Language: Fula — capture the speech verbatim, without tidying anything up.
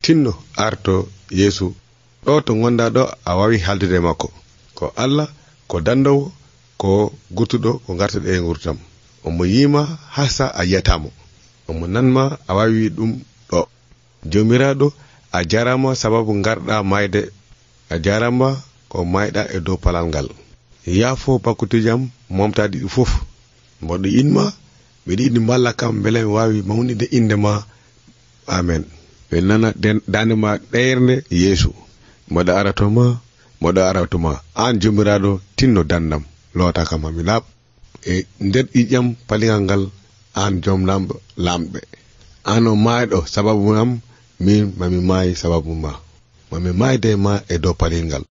tinno arto Yesu ɗo to gonda ɗo a wawi haldude makko ko Allah ko dandowo ko gurtuɗo ko gartuɗe e gurtam omo yima hasa a yiyatamo omo nanma a wawi ɗum ɗo jomiraɗo a jarama sababu garɗa mayde a jarama ko mayɗa e dow palal ngal yaafo bakkutijam momtadi ɗi fof mboɗo inma mbiɗa yiɗi mballa kam beele mi wawi mawnide indema amen ɓe nana dandema ɗeyrde Yeesu mboɗo aratoma mboɗo aratoma an jomiraɗo tinno dandam loota kam hami laaɓ e nder ƴiƴam paligal ngal an joom lamɓe lamɓe an o mayɗo sababu am min mami maayi sababu ma mami maayde ma e dow palil ngal